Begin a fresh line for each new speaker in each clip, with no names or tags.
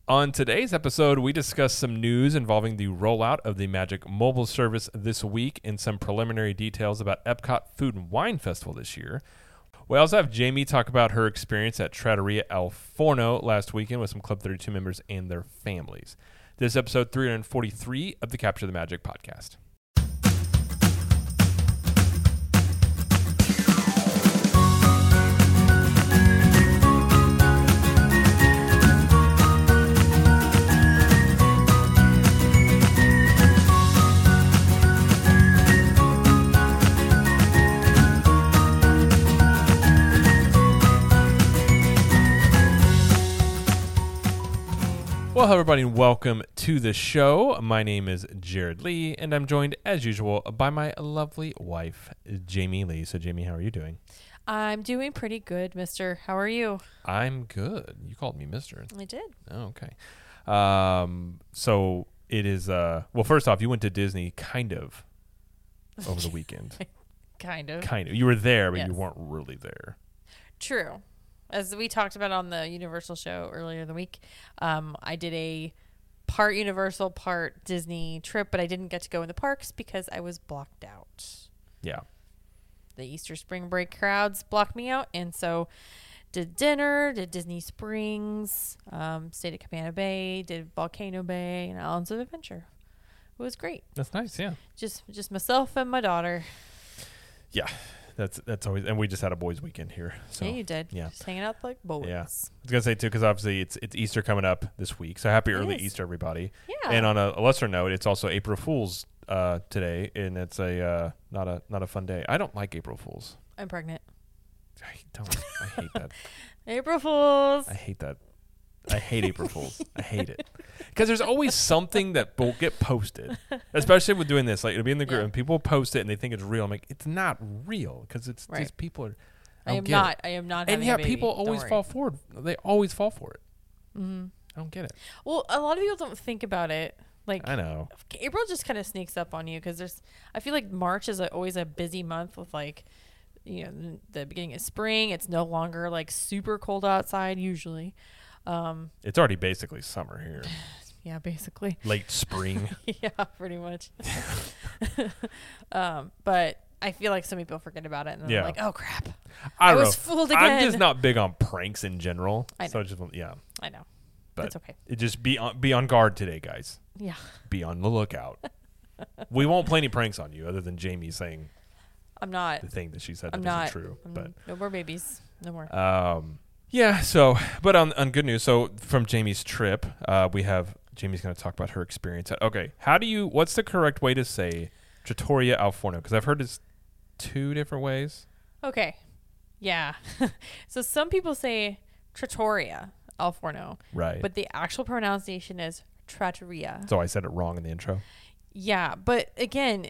On today's episode, we discuss some news involving the rollout of the Magic mobile service this week and some preliminary details about Epcot Food and Wine Festival this year. We also have Jamie talk about her experience at Trattoria El Forno last weekend with some Club 32 members and their families. This is episode 343 of the Capture the Magic podcast. Well, hello everybody, and welcome to the show. My name is Jared Lee, and I'm joined, as usual, by my lovely wife, Jamie Lee. So, Jamie, how are you doing?
I'm doing pretty good, mister. How are you?
I'm good. You called me mister.
I did.
Oh, okay. So, it is, well, first off, you went to Disney, kind of, over the weekend.
Kind of.
Kind of. You were there, but
Yes.
you weren't really there.
True. As we talked about on the Universal show earlier in the week, I did a part Universal, part Disney trip, but I didn't get to go in the parks because I was blocked out.
Yeah.
The Easter spring break crowds blocked me out, and so did dinner, did Disney Springs, stayed at Cabana Bay, did Volcano Bay, and Islands of Adventure. It was great.
That's nice, yeah.
Just myself and my daughter.
Yeah. That's always, and we just had a boys' weekend here. So,
Yeah, you did.
Yeah.
Just hanging out like boys.
Yeah. I was gonna say too, because obviously it's Easter coming up this week, so happy early
is.
Easter, everybody!
Yeah.
And on a lesser note, it's also April Fool's today, and it's a not a fun day. I don't like April Fools.
I'm pregnant.
I hate that.
April Fools.
I hate that. I hate April Fools. I hate it because there's always something that will get posted, especially with doing this. Like it'll be in the group,
Yeah.
and people post it and they think it's real. I'm like, it's not real because it's
Right.
just people are.
I am not
And
having
yeah,
a baby.
people
Don't
always
worry.
fall forward. They always fall for it.
Mm-hmm.
I don't get it.
Well, a lot of people don't think about it. Like
I know.
April just kind of sneaks up on you because I feel like March is always a busy month with like, the beginning of spring. It's no longer like super cold outside usually.
It's already basically summer here.
Yeah, basically.
Late spring.
Yeah, pretty much. But I feel like some people forget about it and then
Yeah.
they're like, oh crap,
I don't
was
know.
fooled again.
I'm just not big on pranks in general.
I know.
So just yeah.
I know.
But
It's okay.
it just be on guard today, guys.
Yeah.
Be on the lookout. We won't play any pranks on you other than Jamie saying
I'm not.
the thing that she said
I'm
that
not.
isn't true. But
No more babies. No more.
yeah, so but on good news, so from Jamie's trip, we have Jamie's going to talk about her experience. Okay, what's the correct way to say Trattoria Al Forno? Because I've heard it's two different ways.
Okay. Yeah. So some people say Trattoria Al Forno,
Right.
but the actual pronunciation is Trattoria.
So I said it wrong in the intro.
Yeah, but again,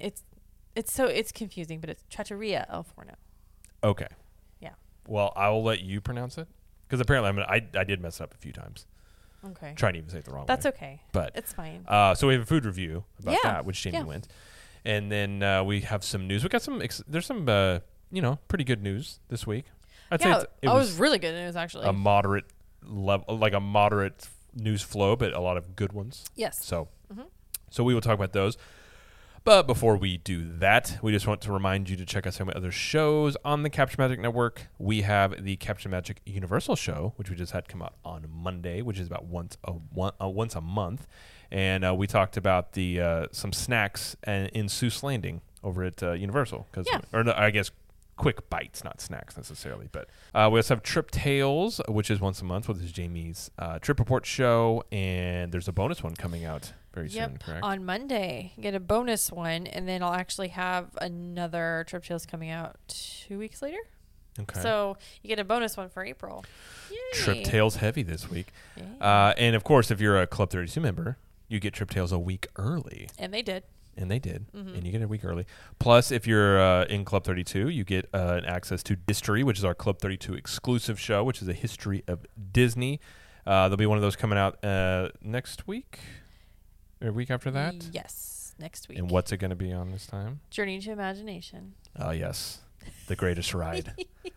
it's confusing, but it's Trattoria El Forno.
Okay.
Yeah.
Well, I will let you pronounce it because apparently I did mess it up a few times.
Okay.
Trying to even say it the wrong
That's
way.
okay.
But
It's fine.
so we have a food review about
Yeah.
that, which Jamie
Yeah.
went, and then we have some news. We got some. There's some pretty good news this week. I'd
Yeah,
say it
it
was
was really good news actually.
a moderate level, like a moderate news flow, but a lot of good ones.
Yes.
So,
Mhm.
so we will talk about those. But before we do that, we just want to remind you to check out some other shows on the Capture Magic Network. We have the Capture Magic Universal show, which we just had come out on Monday, which is about once a month, and we talked about the some snacks in Seuss Landing over at Universal,
Yeah.
I guess quick bites, not snacks necessarily. But we also have Trip Tales, which is once a month, which is Jamie's trip report show, and there's a bonus one coming out very soon, correct?
On Monday, get a bonus one, and then I'll actually have another Trip Tales coming out 2 weeks later.
Okay.
So you get a bonus one for April. Yay.
Trip Tales heavy this week.
Yeah.
And of course, if you're a Club 32 member, you get Trip Tales a week early.
And they did.
And they did.
Mhm.
And you get it a week early. Plus, if you're in Club 32, you get an access to History, which is our Club 32 exclusive show, which is a history of Disney. There'll be one of those coming out next week or a week after that.
Yes, next week.
And what's it going to be on this time?
Journey to Imagination.
Oh, yes. The greatest ride.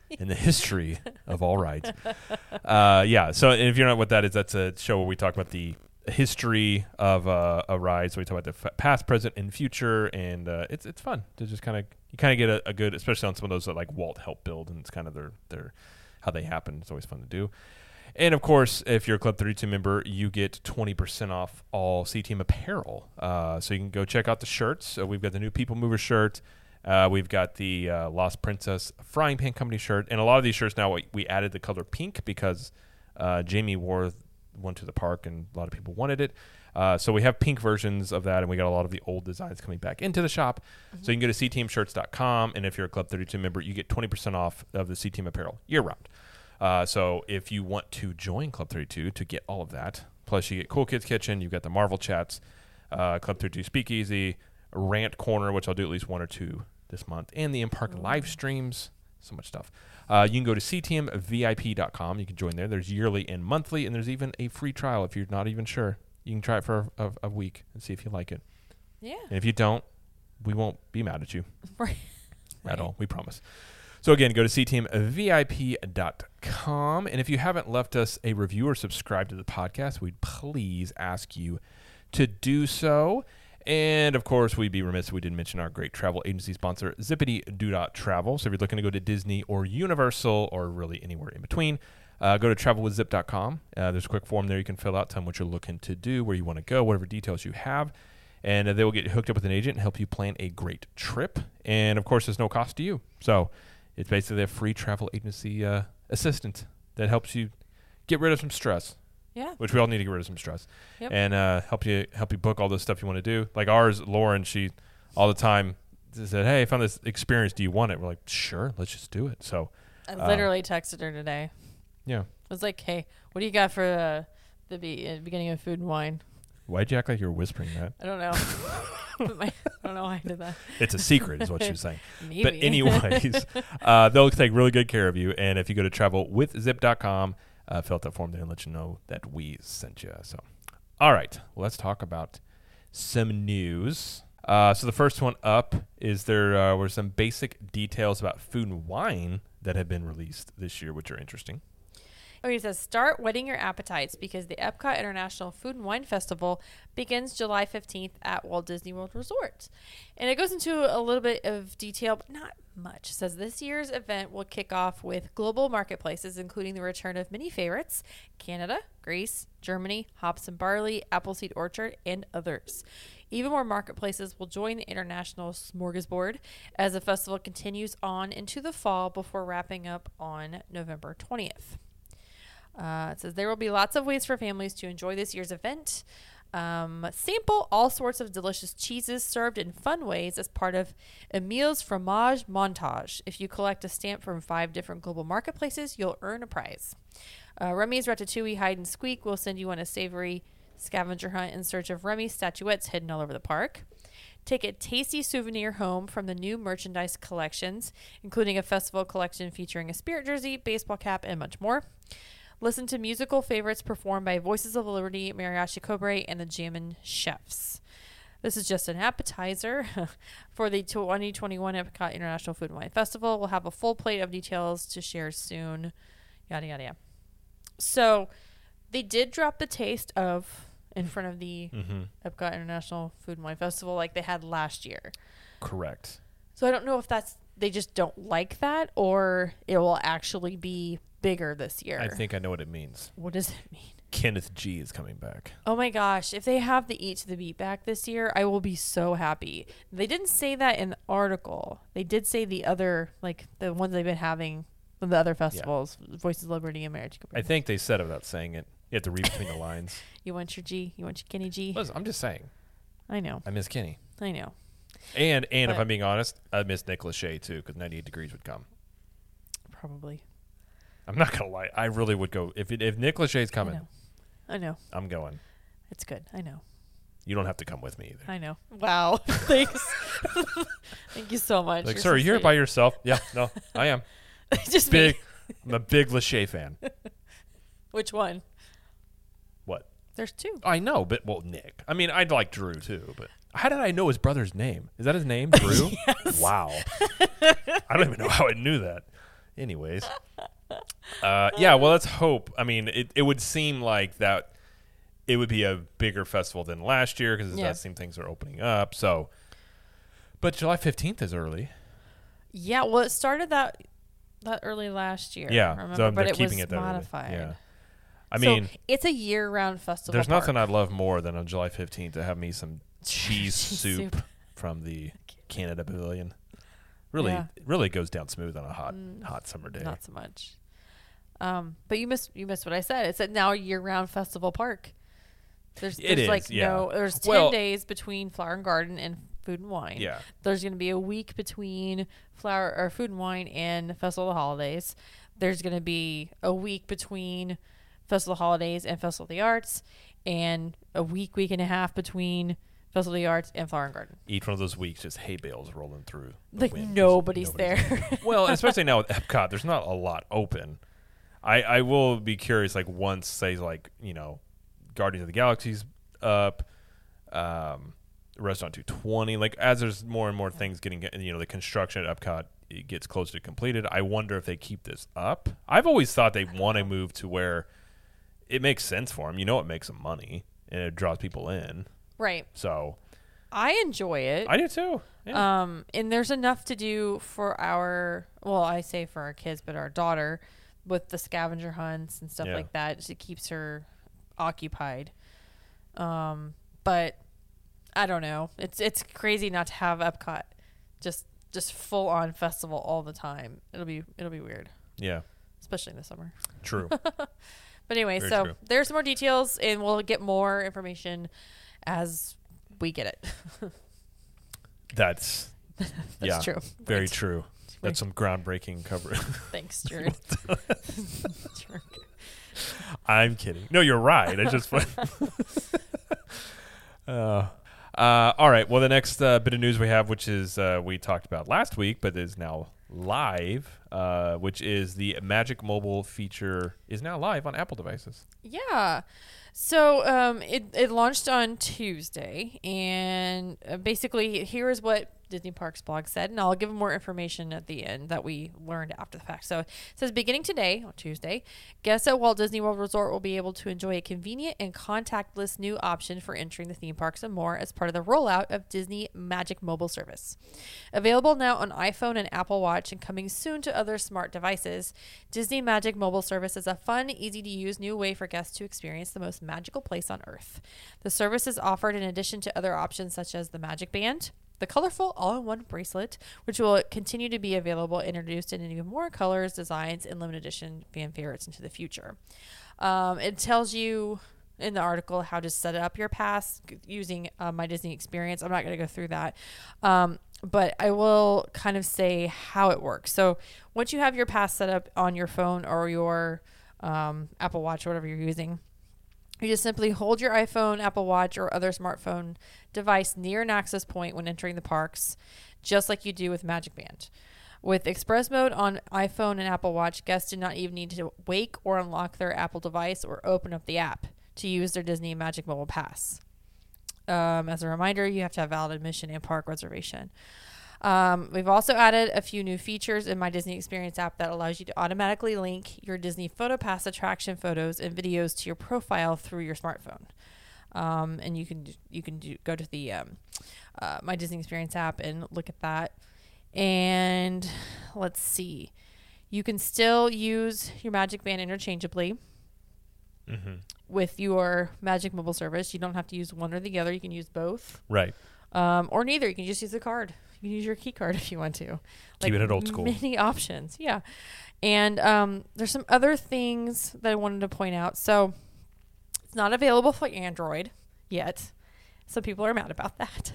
in the history of all rides. Yeah. So if you don't know what that is, that's a show where we talk about the history of a ride. So we talk about the past, present, and future, and it's fun to just kind of get a good, especially on some of those that like Walt helped build, and it's kind of their how they happen. It's always fun to do. And of course, if you're a Club 32 member, you get 20% off all C-Team apparel. So you can go check out the shirts. So we've got the new People Mover shirt. We've got the Lost Princess Frying Pan Company shirt. And a lot of these shirts now, we added the color pink because Jamie wore one to the park and a lot of people wanted it. So we have pink versions of that, and we got a lot of the old designs coming back into the shop. Mm-hmm. So you can go to cteamshirts.com, and if you're a Club 32 member, you get 20% off of the C-Team apparel year-round. So if you want to join Club 32 to get all of that, plus you get Cool Kids Kitchen, you've got the Marvel Chats, Club 32 Speakeasy, Rant Corner, which I'll do at least 1 or 2 this month, and the in-park live streams, so much stuff. You can go to ctmvip.com. You can join there. There's yearly and monthly, and there's even a free trial if you're not even sure. You can try it for a week and see if you like it.
Yeah.
And if you don't, we won't be mad at you.
Right.
At all. We promise. So again, go to cteamvip.com. And if you haven't left us a review or subscribed to the podcast, we'd please ask you to do so. And of course, we'd be remiss if we didn't mention our great travel agency sponsor, Zippity-Doo-Dah-Travel. So if you're looking to go to Disney or Universal or really anywhere in between, go to travelwithzip.com. There's a quick form there you can fill out, tell them what you're looking to do, where you want to go, whatever details you have. And they will get you hooked up with an agent and help you plan a great trip. And of course, there's no cost to you. So it's basically a free travel agency assistant that helps you get rid of some stress.
Yeah.
Which we all need to get rid of some stress.
Yep.
And help you book all this stuff you want to do. Like ours, Lauren, she all the time said, "Hey, I found this experience. Do you want it?" We're like, "Sure, let's just do it." So
I literally texted her today.
Yeah.
I was like, "Hey, what do you got for the beginning of Food and Wine?"
Why'd you act like you were whispering that?
I don't know. I don't know why I did that.
It's a secret, is what she was saying.
Maybe.
But anyways, they'll take really good care of you. And if you go to travelwithzip.com, fill out that form there and let you know that we sent you. So, all right, let's talk about some news. So the first one up is there were some basic details about Food and Wine that have been released this year, which are interesting.
Okay, it says, start whetting your appetites because the Epcot International Food and Wine Festival begins July 15th at Walt Disney World Resort. And it goes into a little bit of detail, but not much. It says this year's event will kick off with global marketplaces, including the return of many favorites, Canada, Greece, Germany, Hops and Barley, Appleseed Orchard, and others. Even more marketplaces will join the international smorgasbord as the festival continues on into the fall before wrapping up on November 20th. It says there will be lots of ways for families to enjoy this year's event. Sample all sorts of delicious cheeses served in fun ways as part of Emile's Fromage Montage. If you collect a stamp from 5 different global marketplaces, you'll earn a prize. Remy's Ratatouille Hide and Squeak will send you on a savory scavenger hunt in search of Remy statuettes hidden all over the park. Take a tasty souvenir home from the new merchandise collections, including a festival collection featuring a Spirit jersey, baseball cap, and much more. Listen to musical favorites performed by Voices of Liberty, Mariachi Cobre, and the Jammin' Chefs. This is just an appetizer for the 2021 Epcot International Food and Wine Festival. We'll have a full plate of details to share soon. Yada, yada, yada. So they did drop the taste of in front of the Epcot International Food and Wine Festival like they had last year.
Correct.
So I don't know if they just don't like that or it will actually be bigger this year.
I think I know what it means.
What does it mean?
Kenneth G is coming back.
Oh my gosh. If they have the Eat to the Beat back this year, I will be so happy. They didn't say that in the article. They did say the other, like the ones they've been having from the other festivals, Voices of Liberty and Marriage.
I think they said it without saying it. You have to read between the lines.
You want your G? You want your Kenny G?
Listen, I'm just saying.
I know.
I miss Kenny.
I know.
And if I'm being honest, I miss Nick Lachey too, because 98 Degrees would come.
Probably.
I'm not gonna lie. I really would go if Nick Lachey's coming.
I know.
I'm going.
It's good. I know.
You don't have to come with me either.
I know. Wow. Thanks. Thank you so much.
Like, sir, you're by yourself. Yeah, no, I am.
Just
big.
me.
I'm a big Lachey fan.
Which one?
What?
There's 2.
I know, but Nick. I mean, I'd like Drew too, but how did I know his brother's name? Is that his name, Drew?
Yes.
Wow. I don't even know how I knew that. Anyways. Yeah, well, let's hope. I mean, it would seem like that it would be a bigger festival than last year because it does seem things are opening up. So, but July 15th is early.
Yeah, well, it started that early last year.
Yeah,
remember?
so
but
they're
it was
keeping it that
modified.
early. Yeah. I
So
mean,
it's a year-round festival.
there's
park.
nothing I'd love more than on July 15th to have me some cheese soup
soup.
from the Canada Pavilion. Really goes down smooth on a hot summer day.
Not so much. But you missed what I said. It's now a year-round festival park. There's like there's 10 days between Flower and Garden and Food and Wine.
Yeah.
There's going to be a week between Food and Wine and Festival of the Holidays. There's going to be a week between Festival of the Holidays and Festival of the Arts, and a week and a half between Festival of the Arts and Flower and Garden.
Each one of those weeks, just hay bales rolling through.
Like nobody's there.
Well, especially now with Epcot, there's not a lot open. I will be curious, like once, say, like, Guardians of the Galaxy's up, Restaurant 220, like as there's more and more things getting, the construction at Epcot it gets closer to completed. I wonder if they keep this up. I've always thought they want to move to where it makes sense for them. It makes them money and it draws people in.
Right.
So
I enjoy it.
I do too. Yeah.
And there's enough to do for I say for our kids, but our daughter with the scavenger hunts and stuff like that. It keeps her occupied. But I don't know. It's crazy not to have Epcot just full on festival all the time. It'll be weird.
Yeah.
Especially in the summer.
True.
But anyway,
Very
so
true.
there's more details and we'll get more information as we get it.
That's
true.
Very
Wait.
true. That's some groundbreaking coverage.
Thanks, Jared.
I'm kidding. No, you're right. It's just fun. All right. Well, the next bit of news we have, which is we talked about last week, but is now live, which is the Magic Mobile feature is now live on Apple devices.
Yeah. So it launched on Tuesday, and basically here is what Disney Parks blog said, and I'll give more information at the end that we learned after the fact. So it says, beginning today, on Tuesday, guests at Walt Disney World Resort will be able to enjoy a convenient and contactless new option for entering the theme parks and more as part of the rollout of Disney Magic Mobile Service. Available now on iPhone and Apple Watch and coming soon to other smart devices, Disney Magic Mobile Service is a fun, easy-to-use new way for guests to experience the most magical place on Earth. The service is offered in addition to other options such as the Magic Band, the colorful all-in-one bracelet, which will continue to be available, introduced in even more colors, designs, and limited edition fan favorites into the future. It tells you in the article how to set up your pass using My Disney Experience. I'm not going to go through that, but I will kind of say how it works. So once you have your pass set up on your phone or your Apple Watch or whatever you're using, you just simply hold your iPhone, Apple Watch, or other smartphone device near an access point when entering the parks, just like you do with Magic Band. With Express Mode on iPhone and Apple Watch, guests do not even need to wake or unlock their Apple device or open up the app to use their Disney Magic Mobile Pass. As a reminder, you have to have valid admission and park reservation. We've also added a few new features in My Disney Experience app that allows you to automatically link your Disney PhotoPass attraction photos and videos to your profile through your smartphone. And you can go to the My Disney Experience app and look at that. And let's see, you can still use your Magic Band interchangeably with your Magic Mobile service. You don't have to use one or the other. You can use both.
Right.
Or neither. You can just use the card. You can use your key card if you want to.
Keeping it old school.
Many options. Yeah. And there's some other things that I wanted to point out. So it's not available for Android yet. Some people are mad about that.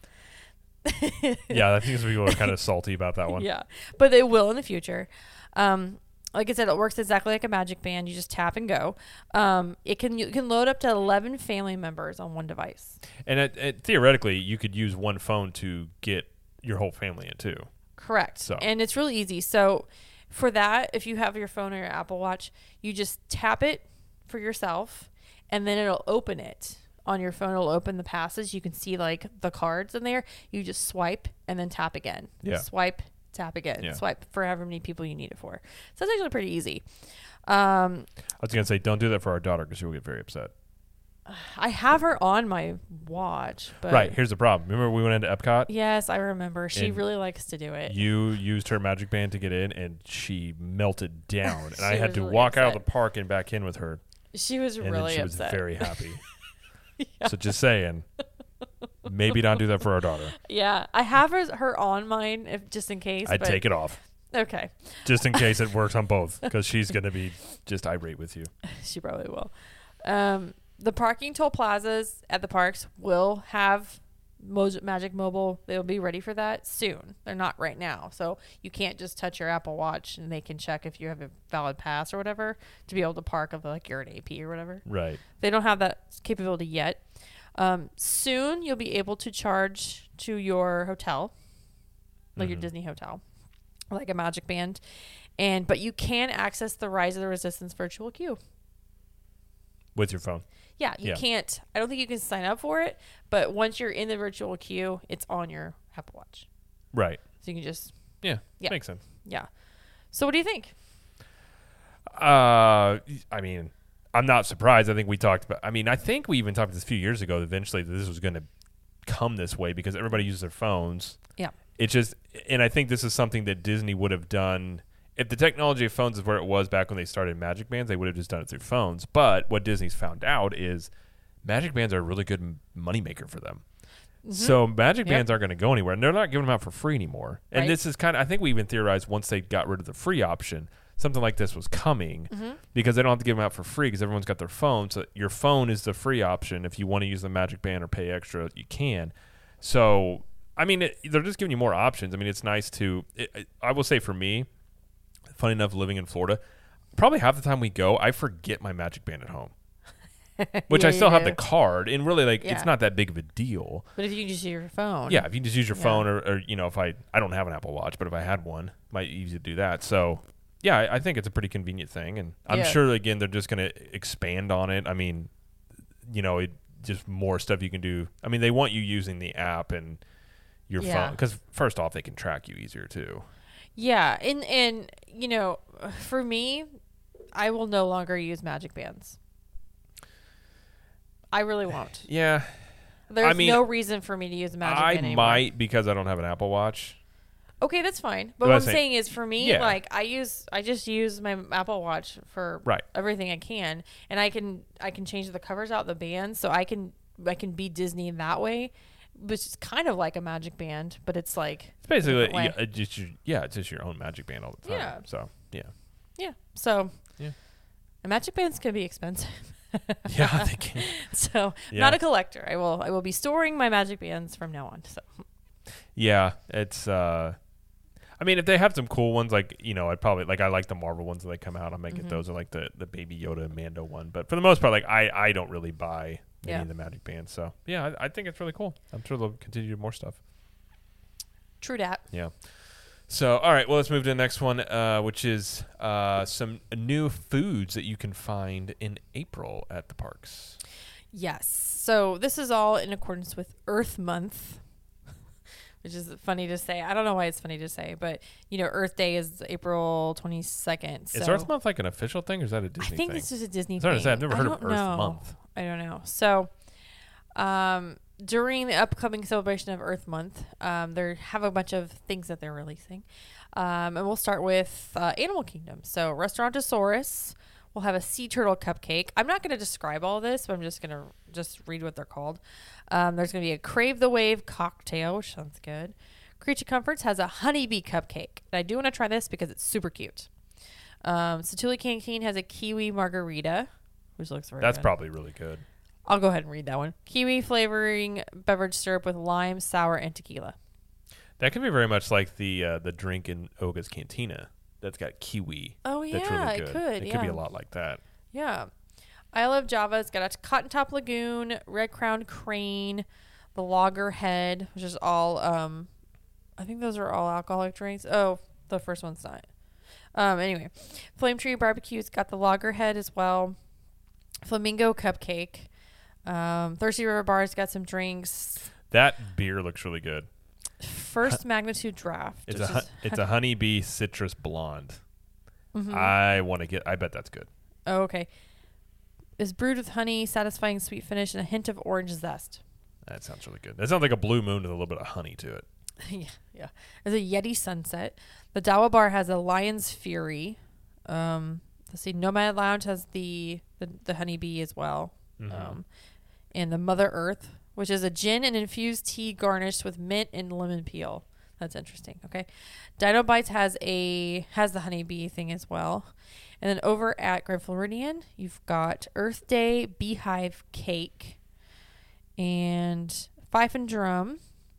Yeah, I think some people are kind of salty about that one.
Yeah. But they will in the future. Like I said, it works exactly like a Magic Band. You just tap and go. You can load up to 11 family members on one device.
And theoretically, you could use one phone to get your whole family in too.
Correct.
So.
And it's really easy. So for that, if you have your phone or your Apple Watch, you just tap it for yourself, and then it'll open it. On your phone, it'll open the passes. You can see like the cards in there. You just swipe and then tap again.
Yeah.
Swipe tap again,
Yeah.
swipe for however many people you need it for. So it's actually pretty easy.
I was gonna say, don't do that for our daughter because she will get very upset.
I have her on my watch, but
Right. Here's the problem. Remember we went into Epcot.
yes, I remember. She
And
really likes to do it.
You used her magic band to get in, and she melted down, and I
She
had
was
to
really
walk out of
upset.
the park and back in with her.
She was
And
really
then she was
upset.
very happy. So just saying, maybe don't do that for our daughter.
Yeah, I have her on mine if just in case.
I'd
but-
take it off
Okay,
just in case it works on both because she's going to be just irate with you.
she probably will. The parking toll plazas at the parks will have Magic Mobile. They'll be ready for that soon. They're not right now, so you can't just touch your Apple Watch and they can check if you have a valid pass or whatever to be able to park if like you're an AP or whatever.
Right.
They don't have that capability yet. Soon you'll be able to charge to your hotel, like your Disney hotel, like a Magic Band, but you can access the Rise of the Resistance virtual queue.
With your phone.
Yeah, you
Yeah.
can't. I don't think you can sign up for it, but once you're in the virtual queue, it's on your Apple Watch,
Right.
so you can just
Yeah.
Yeah.
Makes sense.
yeah. So what do you think?
I mean, I'm not surprised. I think we talked about. I mean, I think we even talked this a few years ago. Eventually, that this was going to come this way because everybody uses their phones.
Yeah.
It's just, and I think this is something that Disney would have done if the technology of phones is where it was back when they started Magic Bands. They would have just done it through phones. But what Disney's found out is Magic Bands are a really good moneymaker for them. So Magic
Yep.
Bands aren't going to go anywhere, and they're not giving them out for free anymore. And
Right.
this is kind of, I think we even theorized once they got rid of the free option, something like this was coming because they don't have to give them out for free because everyone's got their phone. So your phone is the free option. If you want to use the Magic Band or pay extra, you can. So, I mean, they're just giving you more options. I mean, it's nice to, I will say for me, funny enough, living in Florida, probably half the time we go, I forget my Magic Band at home. Which
Yeah,
I still
you
have
do.
the card, and really, like,
Yeah.
it's not that big of a deal.
But if you can just use your phone,
Yeah, if you just use your
Yeah.
phone, or you know, if I don't have an Apple Watch, but if I had one, might be easy to do that. So, yeah, I think it's a pretty convenient thing, and I'm
Yeah.
sure again they're just going to expand on it. I mean, you know, just more stuff you can do. I mean, they want you using the app and your
Yeah.
phone because first off, they can track you easier too.
yeah, and you know, for me, I will no longer use Magic Bands. I really won't.
Yeah,
There's
mean,
no reason for me to use a Magic
I
Band anymore.
might because I don't have an Apple Watch.
Okay, that's fine. But
But
what
I
I'm
think-
saying is, for me,
Yeah.
like I just use my Apple Watch for
Right.
everything I can, and I can change the covers out the bands, so I can be Disney in that way, which is kind of like a Magic Band, but it's like
It's basically
different way.
it's just your own Magic Band all the time.
Yeah.
So yeah,
yeah. So
Yeah.
and Magic Bands can be expensive,
yeah, they can.
so I'm
Yeah.
not a collector. I will be storing my Magic Bands from now on. So
Yeah, it's. I mean, if they have some cool ones, like you know, I'd probably like. I like the Marvel ones that they come out. I might get those, or like the Baby Yoda and Mando one. But for the most part, like I don't really buy any
Yeah.
of the Magic Bands. So yeah, I think it's really cool. I'm sure they'll continue to do more stuff.
true dat.
Yeah. So all right, well let's move to the next one, which is some new foods that you can find in April at the parks.
Yes. So this is all in accordance with Earth Month, which is funny to say. I don't know why it's funny to say, but you know, Earth Day is April 22nd. So
Is Earth Month like an official thing, or is that a
I
Disney
think
thing?
this is a Disney
Sorry to
thing.
say, I've never heard
I
of
don't
Earth
know.
Month.
I don't know. So, during the upcoming celebration of Earth Month, they have a bunch of things that they're releasing, and we'll start with Animal Kingdom. So, Restaurantosaurus will have a sea turtle cupcake. I'm not going to describe all this, but I'm just going to read what they're called. There's going to be a Crave the Wave cocktail, which sounds good. Creature Comforts has a honeybee cupcake. And I do want to try this because it's super cute. Satuli Canteen has a kiwi margarita, which looks very
That's
good.
probably really good.
I'll go ahead and read that one. Kiwi flavoring beverage syrup with lime, sour, and tequila.
That could be very much like the drink in Oga's Cantina that's got kiwi.
Oh,
That's
yeah,
really
it
good.
could,
It could be
yeah.
a lot like that.
Yeah. I Love Java. It's got a Cotton Top Lagoon, Red Crowned Crane, the Loggerhead, which is all, I think those are all alcoholic drinks. Oh, the first one's not. Anyway, Flame Tree Barbecue's got the Loggerhead as well. Flamingo Cupcake. Thirsty River Bar's got some drinks.
That beer looks really good.
first magnitude draft.
It's a honeybee citrus blonde.
Mhm.
I bet that's good.
Oh, okay. Is brewed with honey, satisfying sweet finish, and a hint of orange zest.
That sounds really good. That sounds like a blue moon with a little bit of honey to it.
Yeah. There's a Yeti Sunset. The Dawa Bar has a Lion's Fury. Let's see. Nomad Lounge has the honeybee as well.
Mhm.
And the Mother Earth, which is a gin and infused tea garnished with mint and lemon peel. That's interesting. Okay. Dino Bites has the honeybee thing as well. And then over at Grand Floridian, you've got Earth Day Beehive Cake. And Fife and Drum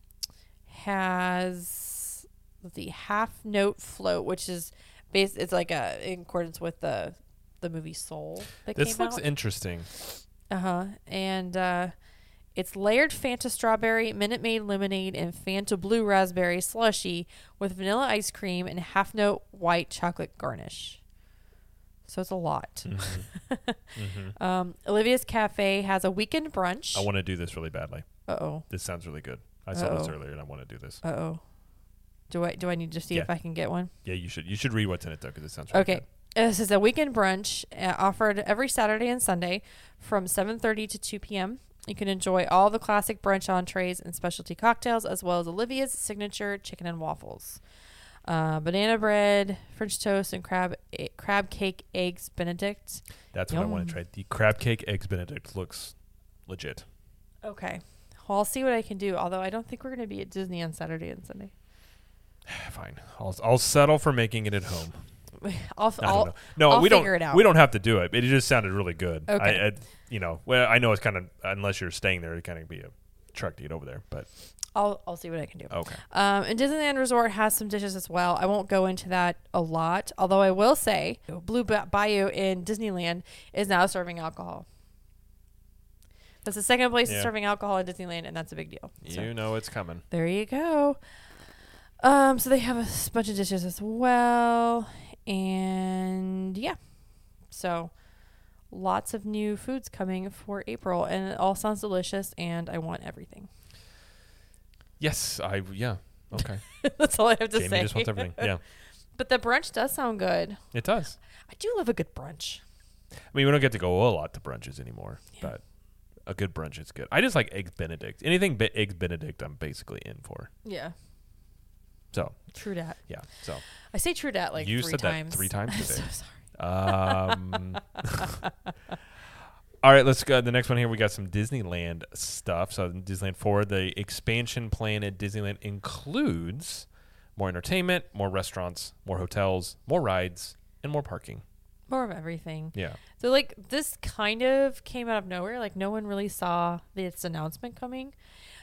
has the Half Note Float, which is it's like in accordance with the movie Soul that
This
came
looks
out.
interesting.
And it's layered Fanta strawberry, Minute Maid lemonade, and Fanta blue raspberry slushy with vanilla ice cream and half note white chocolate garnish. So it's a lot. Olivia's Cafe has a weekend brunch.
I want to do this really badly.
Uh-oh.
This sounds really good. I saw this earlier and I want to do this.
Uh-oh. Do I need to see if I can get one?
Yeah, you should. You should read what's in it though, because it sounds really good.
This is a weekend brunch offered every Saturday and Sunday from 7:30 to 2 p.m. You can enjoy all the classic brunch entrees and specialty cocktails, as well as Olivia's signature chicken and waffles. Banana bread, French toast, and crab cake eggs Benedict.
That's what I want to try. The crab cake eggs Benedict looks legit.
Okay. Well, I'll see what I can do, although I don't think we're going to be at Disney on Saturday and Sunday.
Fine. I'll settle for making it at home.
I'll
figure
it out.
We don't have to do it. It just sounded really good.
Okay.
I know it's kind of, unless you're staying there, it kind of be a trek to get over there, but
I'll see what I can do.
Okay.
And Disneyland Resort has some dishes as well. I won't go into that a lot, although I will say Blue Bayou in Disneyland is now serving alcohol. That's the second place that's serving alcohol in Disneyland, and that's a big deal.
You know it's coming.
There you go. So they have a bunch of dishes as well, and yeah. So lots of new foods coming for April, and it all sounds delicious, and I want everything.
Yes, okay.
That's all I have to say.
Jamie just wants everything. Yeah.
But the brunch does sound good.
It does.
I do love a good brunch.
I mean, we don't get to go a lot to brunches anymore, but a good brunch is good. I just like eggs Benedict. Anything eggs Benedict, I'm basically in for.
Yeah.
So.
True dat.
Yeah. So.
I say true dat like
you
3
said
times.
That 3 times today.
I'm so sorry.
All right, let's go. The next one here, we got some Disneyland stuff. So Disneyland 4, the expansion plan at Disneyland includes more entertainment, more restaurants, more hotels, more rides, and more parking.
More of everything.
Yeah.
So like this kind of came out of nowhere. Like no one really saw this announcement coming.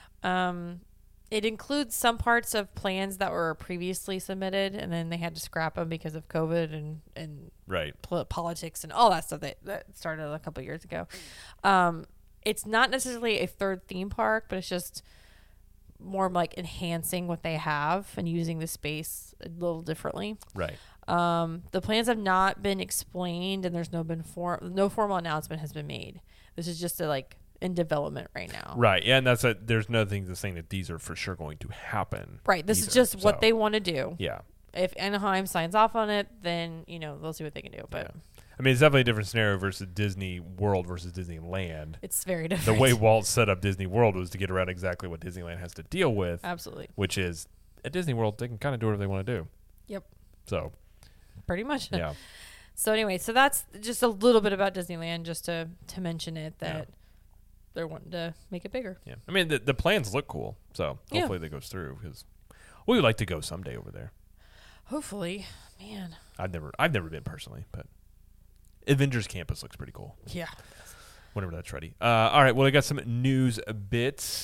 It includes some parts of plans that were previously submitted, and then they had to scrap them because of COVID and
right.
Politics and all that stuff that started a couple of years ago. It's not necessarily a third theme park, but it's just more like enhancing what they have and using the space a little differently.
Right.
The plans have not been explained, and there's no formal announcement has been made. This is just in development right now.
Right. Yeah, and there's nothing that's saying that these are for sure going to happen.
Right. This is just what they want to do.
Yeah.
If Anaheim signs off on it, then they'll see what they can do. But
I mean, it's definitely a different scenario versus Disney World versus Disneyland.
It's very different.
The way Walt set up Disney World was to get around exactly what Disneyland has to deal with.
Absolutely.
Which is at Disney World they can kind of do whatever they want to do.
Yep.
So.
Pretty much.
Yeah.
So anyway, so that's just a little bit about Disneyland, just to mention it that. Yeah. They're wanting to make it bigger.
Yeah, I mean the plans look cool, so hopefully that goes through because we would like to go someday over there.
Hopefully, man.
I've never been personally, but Avengers Campus looks pretty cool.
Yeah.
Whenever that's ready. All right, well I got some news bits.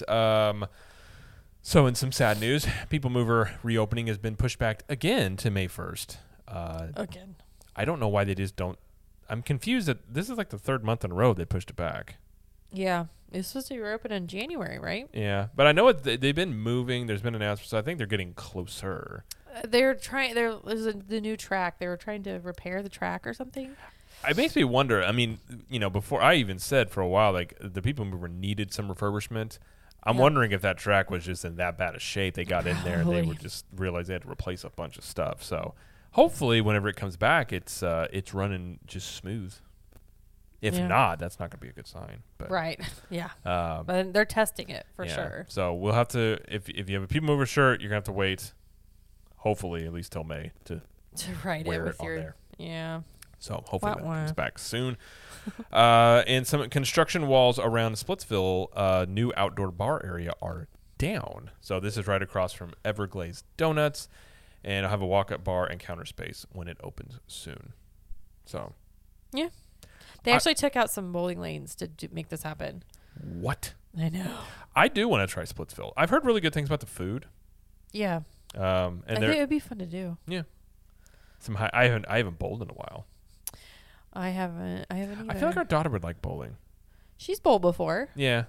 So in some sad news, People Mover reopening has been pushed back again to May 1st.
Again.
I don't know why they just don't. I'm confused that this is like the third month in a row they pushed it back.
Yeah, it's supposed to be open in January, right?
Yeah, but I know they've been moving. There's been announcements. So I think they're getting closer.
There's the new track. They were trying to repair the track or something.
It makes me wonder. I mean, before I even said for a while, like the People Mover needed some refurbishment. I'm
Yeah.
wondering if that track was just in that bad of shape. They got in there and they
Probably.
would just realize they had to replace a bunch of stuff. So hopefully, whenever it comes back, it's running just smooth. If
Yeah.
not, that's not going to be a good sign. But,
Right. Yeah.
Um,
But they're testing it for
yeah.
sure.
So we'll have to, if you have a People Mover shirt, you're going to have to wait, hopefully, at least till May to
To write
wear
it
it
with
on
your
there.
yeah.
So hopefully
Wah,
that
wah.
comes back soon. And some construction walls around Splitsville, new outdoor bar area are down. So this is right across from Everglazed Donuts, and I'll have a walk-up bar and counter space when it opens soon. So
They actually took out some bowling lanes to make this happen.
what?
I know.
I do want to try Splitsville. I've heard really good things about the food.
Yeah.
And
I think
there
it would be fun to do.
some high, I haven't bowled in a while.
I haven't either.
I feel like our daughter would like bowling.
She's bowled before.
Yeah.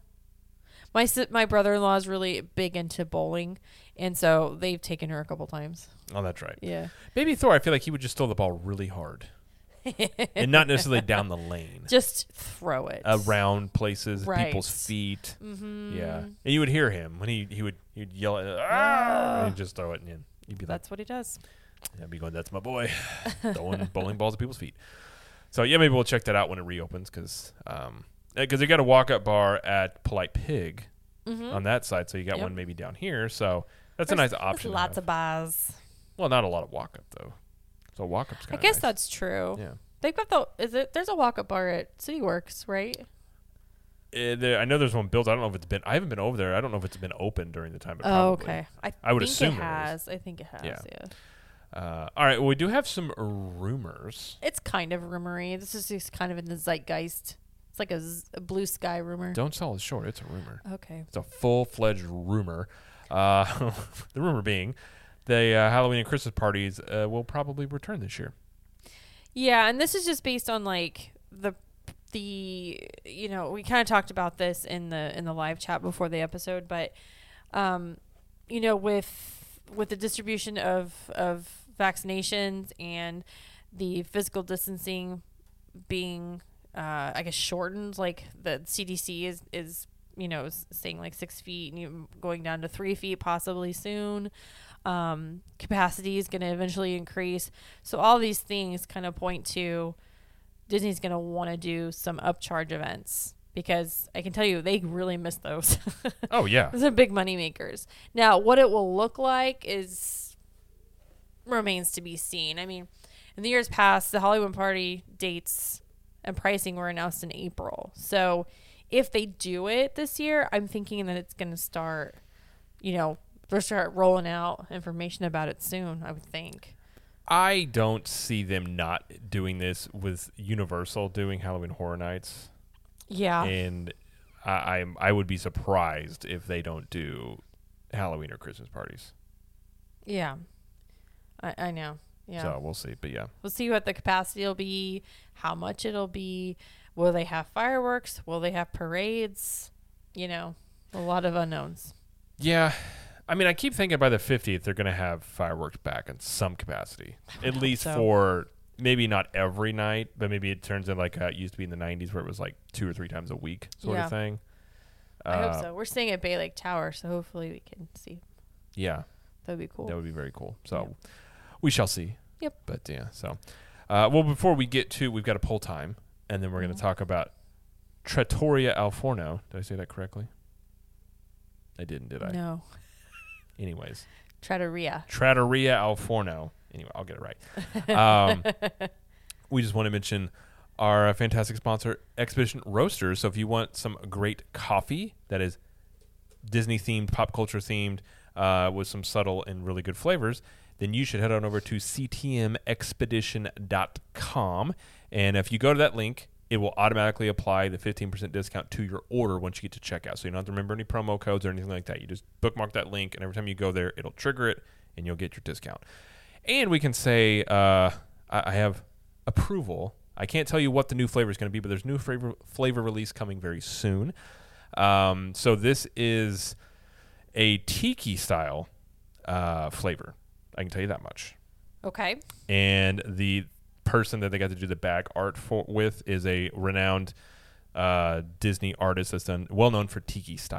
My brother-in-law is really big into bowling, and so they've taken her a couple times.
Oh, that's right.
Yeah.
Baby Thor, I feel like he would just throw the ball really hard. And not necessarily down the lane.
Just throw it
Around places,
Right.
people's feet.
Mm-hmm.
Yeah. And you would hear him when he'd yell at "Ah!" and he'd just throw it and you'd be like,
That's what he does.
I'd be going, that's my boy. Throwing bowling balls at people's feet. So yeah, maybe we'll check that out when it reopens because they got a walk-up bar at Polite Pig
Mm-hmm.
on that side. So you got
Yep.
one maybe down here. So that's a nice option. to
Lots
have.
of bars.
Well, not a lot of walk-up though. So walk-up's
I
kind of
guess
nice.
that's true.
Yeah.
They've got there's a walk-up bar at City Works, right?
I know there's one built. I don't know if it's been. I haven't been over there. I don't know if it's been open during the time. But
Oh,
probably.
okay.
I would
think
assume
it
it is.
has. I think it has.
Yeah.
Yeah.
All right. Well, we do have some rumors.
It's kind of rumory. This is just kind of in the zeitgeist. It's like a blue sky rumor.
Don't sell it short. It's a rumor.
Okay.
It's a full-fledged rumor. The rumor being the Halloween and Christmas parties will probably return this year.
Yeah, and this is just based on like the we kind of talked about this in the live chat before the episode, but with the distribution of vaccinations and the physical distancing being I guess shortened, like the CDC is saying like 6 feet and you going down to 3 feet possibly soon. Capacity is going to eventually increase. So all these things kind of point to Disney's going to want to do some upcharge events because I can tell you they really miss those.
Oh yeah.
Those are big money makers. Now, what it will look like remains to be seen. I mean, in the years past, the Hollywood party dates and pricing were announced in April. So if they do it this year, I'm thinking that it's going to start, they'll start rolling out information about it soon, I would think.
I don't see them not doing this with Universal doing Halloween Horror Nights,
Yeah.
and I would be surprised if they don't do Halloween or Christmas parties.
Yeah. I know. Yeah.
So we'll see. But yeah.
We'll see what the capacity will be, how much it'll be. Will they have fireworks? Will they have parades? A lot of unknowns.
Yeah. I mean, I keep thinking by the 50th, they're going to have fireworks back in some capacity. At least
so.
for maybe not every night, but maybe it turns in like it used to be in the 90s where it was like 2 or 3 times a week sort of thing.
I hope so. We're staying at Bay Lake Tower, so hopefully we can see.
Yeah.
That would be cool.
That would be very cool. So we shall see.
Yep.
But yeah, so. Well, before we get to, we've got a poll time, and then we're going to talk about Trattoria Al Forno. Did I say that correctly? I didn't, did I?
No.
Anyways.
Trattoria.
Trattoria Al Forno. Anyway, I'll get it right. We just want to mention our fantastic sponsor, Expedition Roasters. So if you want some great coffee that is Disney-themed, pop culture-themed, with some subtle and really good flavors, then you should head on over to ctmexpedition.com. And if you go to that link, it will automatically apply the 15% discount to your order once you get to checkout. So you don't have to remember any promo codes or anything like that. You just bookmark that link, and every time you go there, it'll trigger it, and you'll get your discount. And we can say I have approval. I can't tell you what the new flavor is going to be, but there's new flavor release coming very soon. So this is a tiki-style flavor. I can tell you that much.
Okay.
And the person that they got to do the bag art with is a renowned Disney artist that's well known for tiki style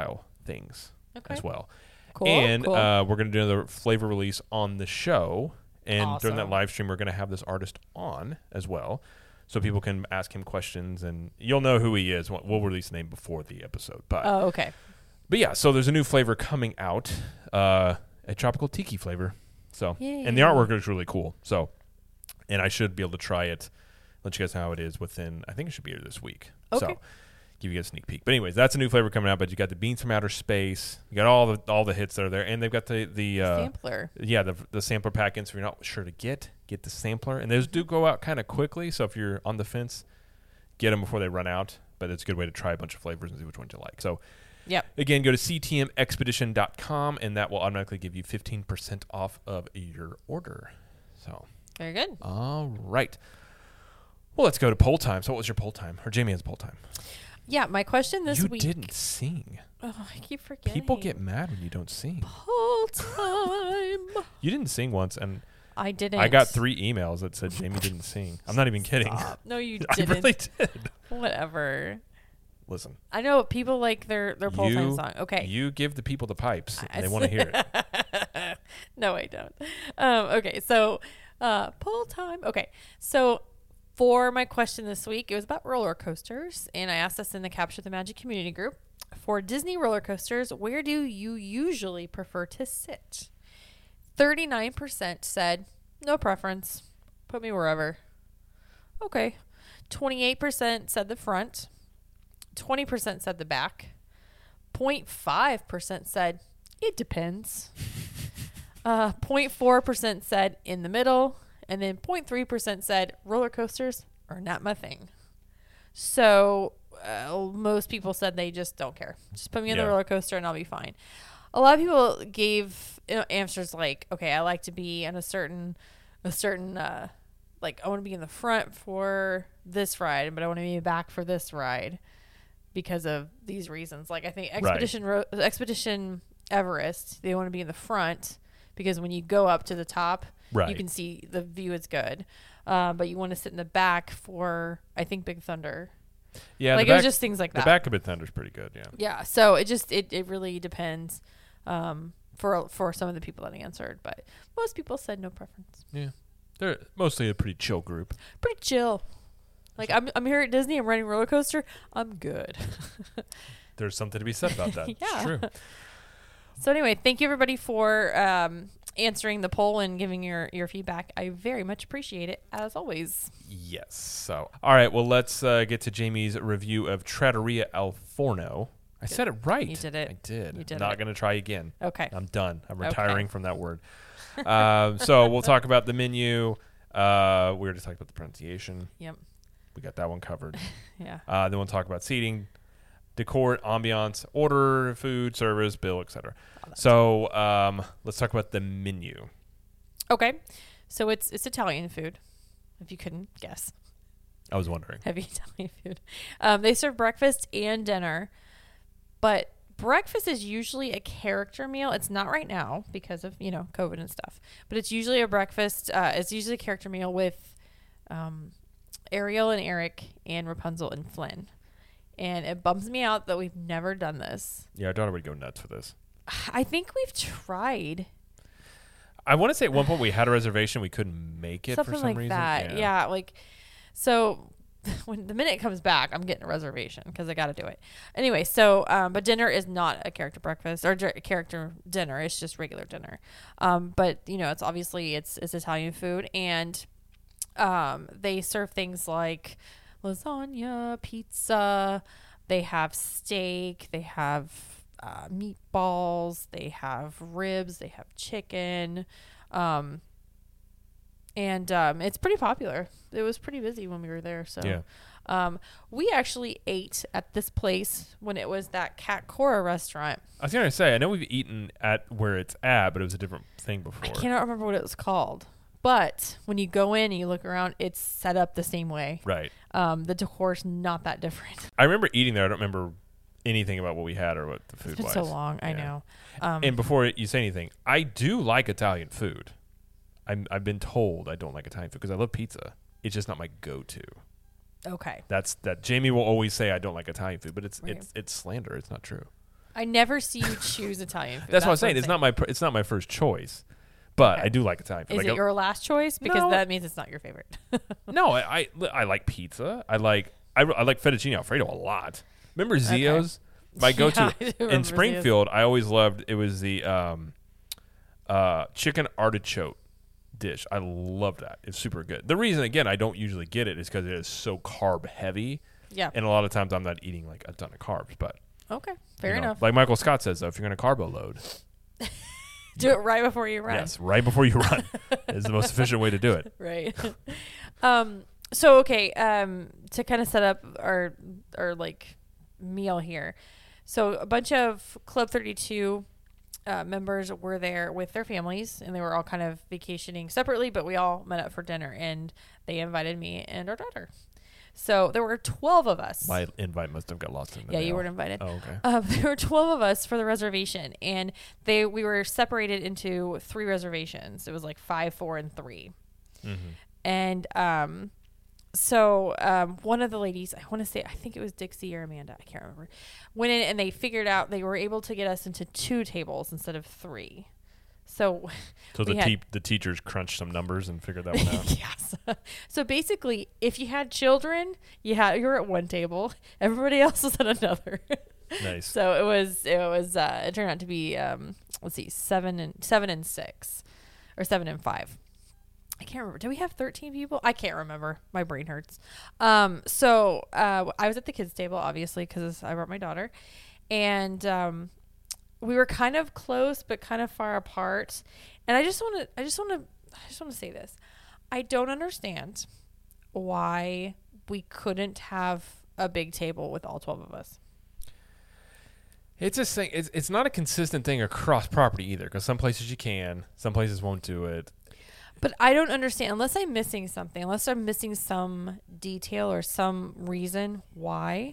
things
Okay.
as well.
Cool.
And
cool.
we're going to do another flavor release on the show. And during that
Awesome.
live stream, we're going to have this artist on as well. So people can ask him questions, and you'll know who he is. We'll release the name before the episode. But
Oh, okay.
But yeah, so there's a new flavor coming out, a tropical tiki flavor. So, and the
Yay.
artwork looks really cool. So, and I should be able to try it, let you guys know how it is within, I think it should be here this week.
Okay.
So, give you guys a sneak peek. But anyways, that's a new flavor coming out. But you got the Beans from Outer Space. You got all the hits that are there, and they've got the
Sampler.
yeah, the sampler pack in. So if you're not sure to get the sampler, and those do go out kind of quickly. So if you're on the fence, get them before they run out. But it's a good way to try a bunch of flavors and see which ones you like. So
Yep.
again, go to ctmexpedition.com, and that will automatically give you 15% off of your order. So
Very good.
all right. Well, let's go to poll time. So what was your poll time? Or Jamie has poll time.
Yeah, my question this
You
week.
didn't sing.
Oh, I keep forgetting.
People get mad when you don't sing.
Poll time.
You didn't sing once, and
I didn't.
I got 3 emails that said Jamie didn't sing. I'm not even kidding.
Stop. No, you
I
didn't.
really did.
Whatever.
Listen,
I know people like their poll time song. Okay.
you give the people the pipes,
I
and they want to hear it.
No, I don't. Okay, so poll time. Okay, so for my question this week, it was about roller coasters, and I asked this in the Capture the Magic community group. For Disney roller coasters, where do you usually prefer to sit? 39% said no preference. Put me wherever. Okay. 28% said the front. 20% said the back. 0.5% said it depends. 0.4% said in the middle. And then 0.3% said roller coasters are not my thing. So most people said they just don't care. Just put me on the
Yeah.
roller coaster and I'll be fine. A lot of people gave answers like, okay, I like to be on a certain like I want to be in the front for this ride, but I want to be back for this ride because of these reasons. Like I think Expedition Everest, they want to be in the front because when you go up to the top,
Right.
you can see the view is good. But you want to sit in the back for, I think, Big Thunder.
Yeah,
Like
the
it
back,
was just things like
the
that.
back of Big Thunder's pretty good. Yeah.
Yeah. So it really depends for some of the people that answered, but most people said no preference.
Yeah, they're mostly a pretty chill group.
Pretty chill. Like I'm here at Disney. I'm riding a roller coaster. I'm good.
There's something to be said about that. It's
Yeah.
true.
So anyway, thank you everybody for answering the poll and giving your feedback. I very much appreciate it, as always.
Yes. So, all right. Well, let's get to Jamie's review of Trattoria Al Forno. I said it right.
You did it.
I did.
You did
Not
it.
going to try again.
Okay.
I'm done. I'm
Okay.
retiring from that word. So we'll talk about the menu. We already talked about the pronunciation.
Yep.
We got that one covered.
Yeah.
Then we'll talk about seating, decor, ambiance, order, food, service, bill, etc. So let's talk about the menu.
Okay. So it's Italian food, if you couldn't guess.
I was wondering.
Heavy Italian food. They serve breakfast and dinner, but breakfast is usually a character meal. It's not right now because of, COVID and stuff, but it's usually a breakfast. It's usually a character meal with Ariel and Eric and Rapunzel and Flynn. And it bums me out that we've never done this.
Yeah, our daughter would go nuts for this.
I think we've tried
I want to say at one point we had a reservation. We couldn't make it
something
for some
like
reason.
that. Yeah, like so. When the minute it comes back, I'm getting a reservation because I got to do it. Anyway, so but dinner is not a character breakfast or character dinner. It's just regular dinner. But it's obviously it's Italian food, and they serve things like lasagna, pizza. They have steak. They have meatballs. They have ribs. They have chicken. And it's pretty popular. It was pretty busy when we were there. So
Yeah.
we actually ate at this place when it was that Cat Cora restaurant.
I was going to say, I know we've eaten at where it's at, but it was a different thing before.
I cannot remember what it was called. But when you go in and you look around, it's set up the same way.
Right.
The decor's not that different.
I remember eating there. I don't remember anything about what we had or what the food
It's been
was.
so long. I
Yeah.
know.
And before you say anything, I do like Italian food. I've been told I don't like Italian food because I love pizza. It's just not my go-to.
Okay.
That Jamie will always say I don't like Italian food, but it's
Right.
it's slander. It's not true.
I never see you choose Italian food.
That's what I'm saying. It's not my first choice, but
Okay.
I do like Italian food.
Is it your last choice? Because
No.
that means it's not your favorite.
No, I like pizza. I like fettuccine Alfredo a lot. Remember Zio's? My go-to
Yeah, I do remember
in
Zio's.
Springfield. I always loved it was the chicken artichoke dish. I love that. It's super good. The reason again I don't usually get it is because it is so carb heavy,
Yeah.
and a lot of times I'm not eating like a ton of carbs. But
Okay. Fair
you know,
enough.
like Michael Scott says, though, if you're going to carbo load,
Do it right before you run.
yes, right before you run is the most efficient way to do it.
Right. So okay, to kind of set up our like meal here. So a bunch of Club 32 members were there with their families, and they were all kind of vacationing separately, but we all met up for dinner, and they invited me and our daughter. So there were 12 of us.
My invite must have got lost in the
Yeah,
mail.
you weren't invited.
Oh, okay.
There were 12 of us for the reservation, and we were separated into 3 reservations. It was like 5, 4, and 3.
Mm-hmm.
And so one of the ladies, I think it was Dixie or Amanda, I can't remember, went in and they figured out they were able to get us into 2 tables instead of 3. So
the teachers crunched some numbers and figured that one out.
yes. So basically, if you had children, you were at one table, everybody else was at another.
Nice.
So it turned out to be let's see, 7 and 6, or 7 and 5. I can't remember. Do we have 13 people? I can't remember. My brain hurts. So I was at the kids' table, obviously, because I brought my daughter, and we were kind of close, but kind of far apart. And I just want to say this: I don't understand why we couldn't have a big table with all 12 of us.
It's just thing. It's not a consistent thing across property either, because some places you can, some places won't do it.
But I don't understand, unless I'm missing something, unless I'm missing some detail or some reason why.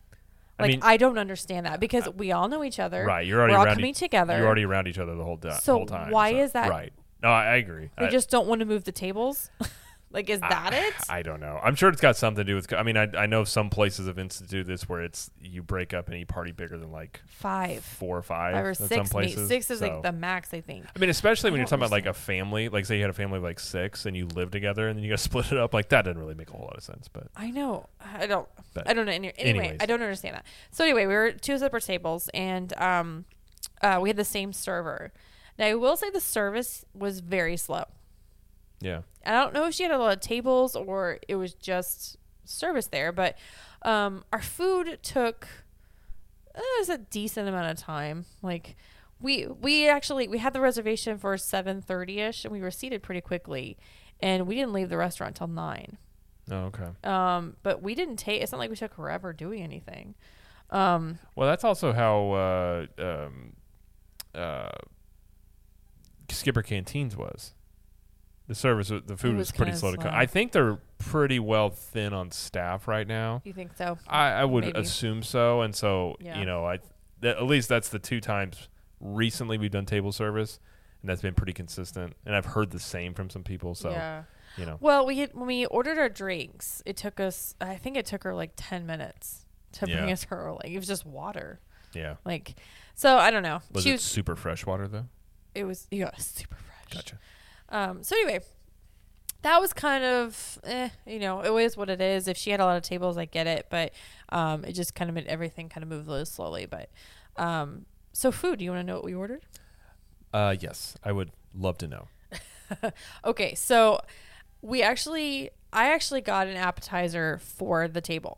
I don't understand that, because we all know each other.
Right, you're already
we're all
around
coming together.
You're already around each other the whole time.
So why is that?
Right. No, I agree.
They just don't want to move the tables. Like, is that it?
I don't know. I'm sure it's got something to do with. I mean, I know some places have instituted this where it's you break up and you party bigger than like
5,
4 or 5.
5 or
at
6.
some places.
6 is
So-
like the max, I think.
I mean, especially when
I
you're
don't
talking about like a family, like say you had a family of like 6 and you live together and then you got to split it up. Like that doesn't really make a whole lot of sense. But
I know. I don't know. Anyway,
anyways.
I don't understand that. So anyway, we were at 2 separate tables, and we had the same server. Now, I will say the service was very slow.
yeah,
I don't know if she had a lot of tables or it was just service there, but our food took it was a decent amount of time. Like we had the reservation for 7:30ish, and we were seated pretty quickly, and we didn't leave the restaurant till 9.
oh, okay.
But we didn't take. It's not like we took forever doing anything.
Well, that's also how Skipper Canteens was. The service, the food was pretty
kinda
slow to come.
slow.
I think they're pretty well thin on staff right now.
You think so?
I would
Maybe.
assume so, and so
Yeah.
you know, at least that's the 2 times recently we've done table service, and that's been pretty consistent. And I've heard the same from some people. So
Yeah.
you know,
Well, when we ordered our drinks, it took us. I think it took her like 10 minutes to bring
Yeah.
us her. Like, it was just water.
yeah.
Like, so I don't know.
Was it super fresh water though?
It was super fresh.
Gotcha.
So anyway, that was kind of, it is what it is. If she had a lot of tables, I get it, but it just kind of made everything kind of move a little slowly. But so food, do you want to know what we ordered?
Yes, I would love to know.
Okay, so I actually got an appetizer for the table.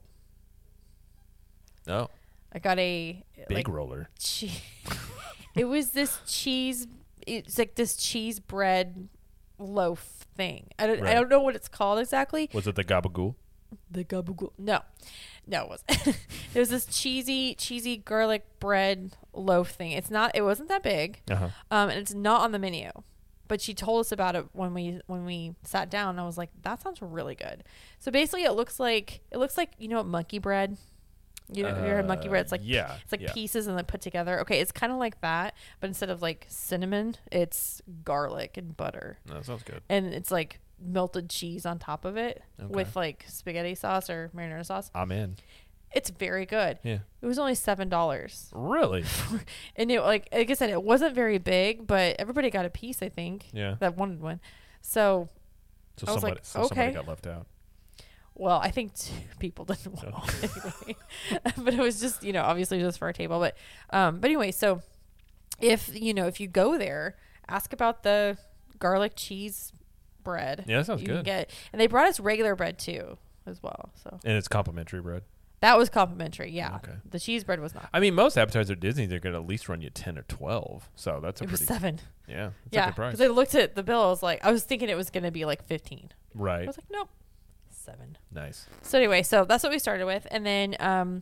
Oh,
I got a
big roller.
It was this cheese. It's like this cheese bread loaf thing. I don't know what it's called exactly.
Was it the gabagool?
The gabagool. No, it wasn't. It was this cheesy garlic bread loaf thing. It wasn't that big.
Uh-huh.
And it's not on the menu. But she told us about it when we sat down. And I was like, that sounds really good. So basically, it looks like what monkey bread. You ever had monkey bread? It's like pieces and then put together. Okay, it's kind of like that, but instead of like cinnamon, it's garlic and butter.
No, that sounds good.
And it's like melted cheese on top of it
Okay.
with like spaghetti sauce or marinara sauce.
I'm in.
It's very good.
Yeah.
It was only $7.
Really?
And it like I said, it wasn't very big, but everybody got a piece, I think.
Yeah.
That wanted one. So
So
I was
somebody,
like,
somebody
okay.
got left out.
Well, I think 2 people didn't want it anyway. But it was just, obviously just for our table. But anyway, so if you go there, ask about the garlic cheese bread.
Yeah, that sounds
you
good.
Can get, and they brought us regular bread too, as well. So
And it's complimentary bread.
that was complimentary. Yeah.
Okay.
The cheese bread was not.
I mean, most appetizers at Disney, they're going to at least run you 10 or 12. So that's a
It was
pretty...
7.
Yeah. That's a
Yeah.
good price.
Because I looked at the bill. I was thinking it was going to be like 15. I
Right.
was like, nope. 7.
Nice.
So anyway, so that's what we started with, and then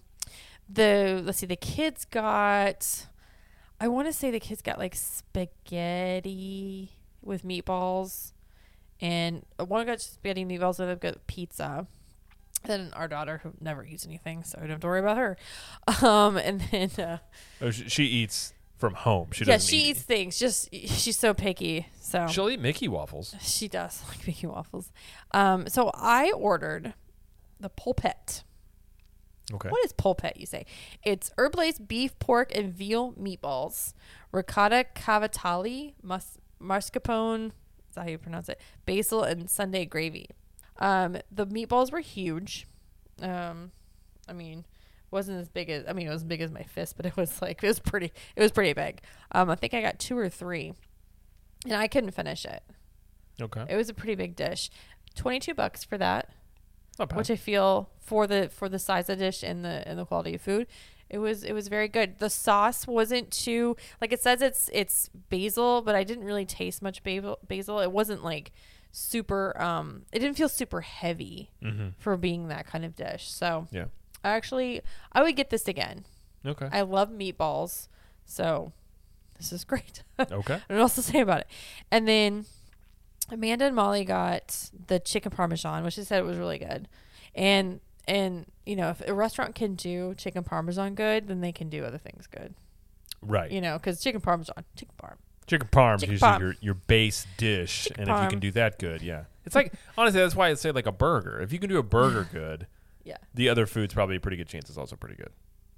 the kids got, I want to say the kids got like spaghetti with meatballs, and one got spaghetti and meatballs, and they've got pizza. Then our daughter, who never eats anything, so I don't have to worry about her. And then
She eats from home. She
yeah,
doesn't
she
eat.
eats things. Just she's so picky. So
She'll eat Mickey waffles.
she does like Mickey waffles. So I ordered the polpette.
Okay.
What is polpette, you say? It's herb-glazed beef, pork, and veal meatballs, ricotta, cavatappi, mascarpone, is that how you pronounce it? Basil, and Sunday gravy. The meatballs were huge. I mean, wasn't as big as, it was as big as my fist, but it was pretty big. I think I got 2 or 3, and I couldn't finish it.
Okay.
It was a pretty big dish. $22 for that.
Not bad.
Which I feel for the size of the dish and the quality of food, it was very good. The sauce wasn't too, like, it says it's basil, but I didn't really taste much basil. It wasn't like super it didn't feel super heavy for being that kind of dish. So
Yeah.
I would get this again.
Okay.
I love meatballs, so this is great.
Okay.
I don't know what else to say about it. And then Amanda and Molly got the chicken parmesan, which they said it was really good. And if a restaurant can do chicken parmesan good, then they can do other things good.
Right.
Because chicken parm is
Chicken parm is
Chicken
usually
parm.
your base dish.
Chicken
And if you
parm.
can do that good, yeah. It's like, honestly, that's why I say like a burger. If you can do a burger good,
yeah.
the other food's probably a pretty good chance it's also pretty good.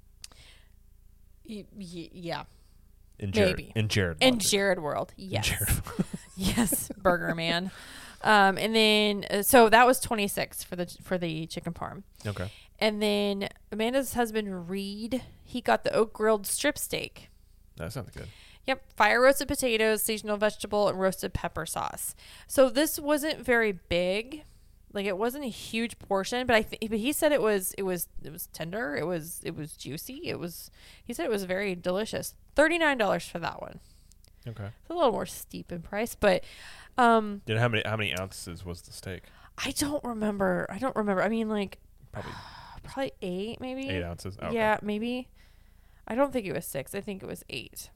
Yeah.
In Jared,
Maybe.
In Jared.
In
logic.
Jared world.
In
Yes.
Jared.
Yes, Burger Man. And then so that was $26 for the chicken parm.
Okay.
And then Amanda's husband Reed, he got the oak grilled strip steak.
That sounds good.
Yep, fire roasted potatoes, seasonal vegetable, and roasted pepper sauce. So this wasn't very big, like it wasn't a huge portion, but but he said it was tender, it was juicy, he said it was very delicious. $39 for that one.
Okay.
It's a little more steep in price, but
How many ounces was the steak?
I don't remember. I mean, like
Probably
8, maybe
8 ounces. Okay.
Yeah, maybe. I don't think it was 6. I think it was 8.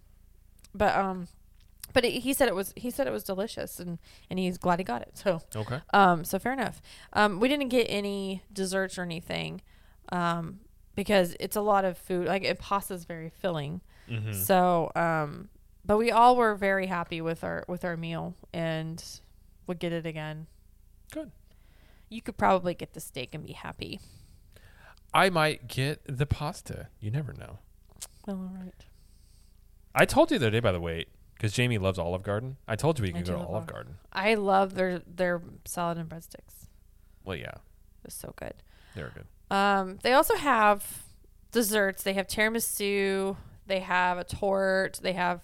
But he said it was delicious, and he's glad he got it. So
Okay.
so fair enough. We didn't get any desserts or anything, because it's a lot of food. Like pasta's very filling.
Mm-hmm.
So but we all were very happy with our meal and would get it again.
Good.
You could probably get the steak and be happy.
I might get the pasta. You never know.
Well, all right.
I told you the other day, by the way, because Jamie loves Olive Garden. I told you we
I
could
do
go to
love
Olive Garden.
I love their salad and breadsticks.
Well, yeah,
It's so good.
they're good.
They also have desserts. They have tiramisu. They have a torte. They have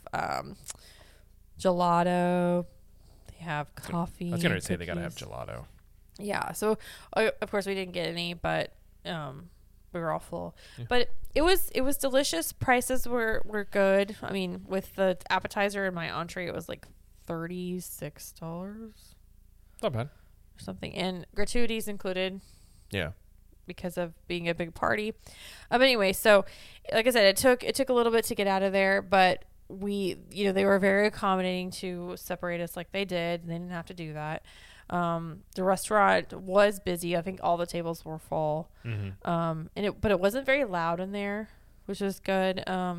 gelato. They have coffee.
I was gonna say they gotta have
cookies.
gelato.
Yeah. So of course we didn't get any, but we were all full.
Yeah.
But it was delicious. Prices were good. I mean, with the appetizer and my entree, it was like $36 or
Not bad.
something, and gratuities included
Yeah.
because of being a big party. But anyway, so like I said, it took a little bit to get out of there, but they were very accommodating to separate us like they did. They didn't have to do that. The restaurant was busy. I think all the tables were full.
Mm-hmm.
But it wasn't very loud in there, which was good.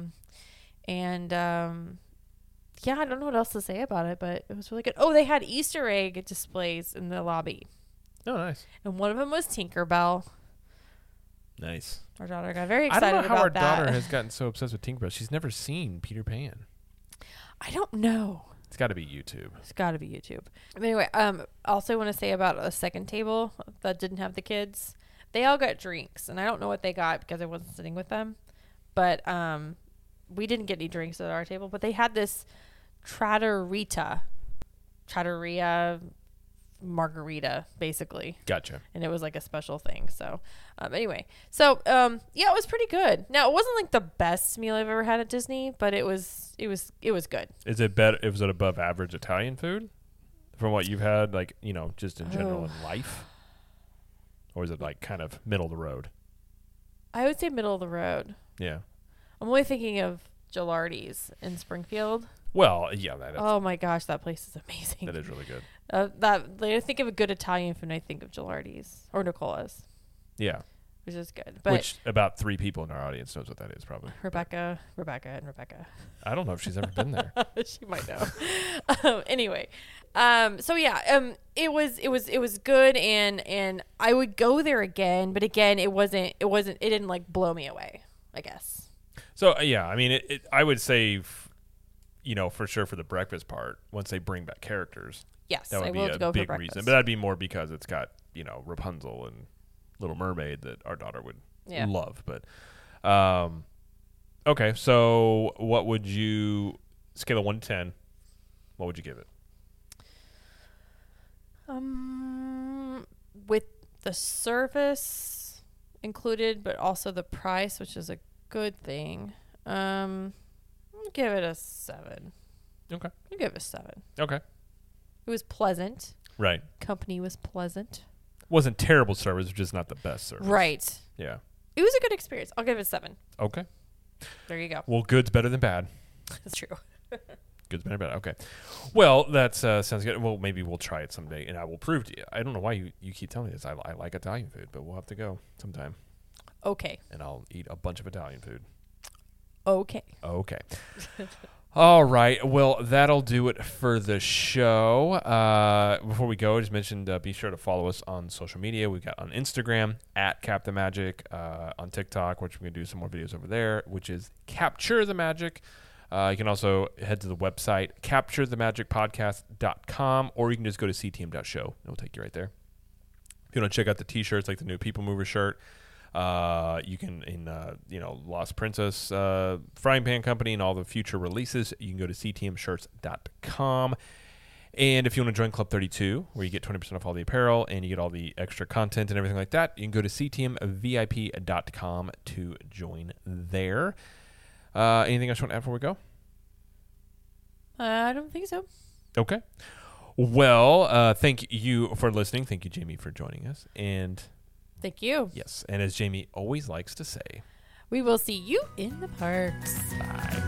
Yeah, I don't know what else to say about it, but it was really good. Oh, they had Easter egg displays in the lobby,
Oh, nice.
and one of them was Tinkerbell.
Nice.
Our daughter got very
I
excited
don't know how
about
our
that.
daughter has gotten so obsessed with Tinkerbell. She's never seen Peter Pan.
I don't know.
It's got to be YouTube.
It's got to be YouTube. But anyway, also want to say about a second table that didn't have the kids. They all got drinks, and I don't know what they got because I wasn't sitting with them. But we didn't get any drinks at our table. But they had this Trattoria margarita, basically.
Gotcha.
And it was like a special thing. So anyway, so yeah, it was pretty good. Now, it wasn't like the best meal I've ever had at Disney, but it was good.
Is it better? Was it above average Italian food from what you've had, like, you know, just in general in life? Or is it like kind of middle of the road?
I would say middle of the road.
Yeah.
I'm only thinking of Gilardi's in Springfield.
Well, yeah,
Oh my gosh, that place is amazing.
that is really good.
I think of a good Italian food, and I think of Gilardi's or Nicola's,
Yeah.
which is good. But
Which about 3 people in our audience knows what that is, probably.
Rebecca.
I don't know if she's ever been there.
She might know. Anyway, so yeah, it was good, and I would go there again, but again, it didn't like blow me away, I guess.
So yeah, I mean, I would say, you know, for sure for the breakfast part, once they bring back characters,
Yes,
that would
I
be
will
a
go
big
for
reason.
breakfast.
But that'd be more because it's got, you know, Rapunzel and Little Mermaid that our daughter would love. But okay, so what would you, scale of 1 to 10, what would you give it?
With the service included, but also the price, which is a good thing. I'll give it a 7.
Okay.
I'll give it a 7.
Okay.
It was pleasant.
Right.
Company was pleasant.
Wasn't terrible service, just not the best service.
Right.
Yeah.
It was a good experience. I'll give it a 7.
Okay.
There you go.
Well, good's better than bad.
That's true.
Good's better than bad. Okay. Well, that sounds good. Well, maybe we'll try it someday, and I will prove to you. I don't know why you keep telling me this. I like Italian food, but we'll have to go sometime.
Okay.
And I'll eat a bunch of Italian food.
Okay.
Okay. All right. Well, that'll do it for the show. Before we go, I just mentioned be sure to follow us on social media. We've got on Instagram at Captain Magic, on TikTok, which we're going to do some more videos over there, which is Capture the Magic. You can also head to the website, capturethemagicpodcast.com, or you can just go to ctm.show. It'll take you right there. If you want to check out the T-shirts, like the new People Mover shirt, you can, in Lost Princess Frying Pan Company and all the future releases, you can go to ctmshirts.com. And if you want to join Club 32, where you get 20% off all the apparel and you get all the extra content and everything like that, you can go to ctmvip.com to join there. Anything else you want to add before we go?
I don't think so.
Okay. Well, thank you for listening. Thank you, Jamie, for joining us. And
Thank you.
yes, and as Jamie always likes to say,
We will see you in the parks.
bye.